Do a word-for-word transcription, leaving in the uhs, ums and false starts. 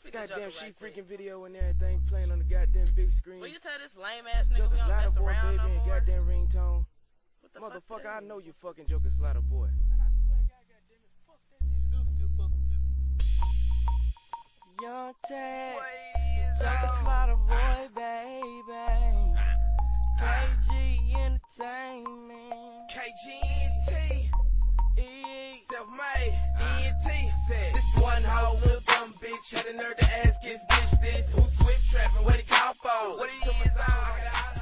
goddamn she freaking video and everything playing on the goddamn big screen. Will you tell this lame ass nigga we don't mess boy, around baby, no more? and goddamn ringtone. What the Motherfucker, fuck I know you fucking Joker Slider boy. Man, I swear to God, goddamn it, fuck that nigga. Dude still fucking Young Tag, Joker Joker Slider boy, baby. K G Entertainment. K G N T. Self-made, E N T said. This one hoe, little dumb bitch, had a nerve to ask his bitch this. Who swift trapping, what he call for? What he is on?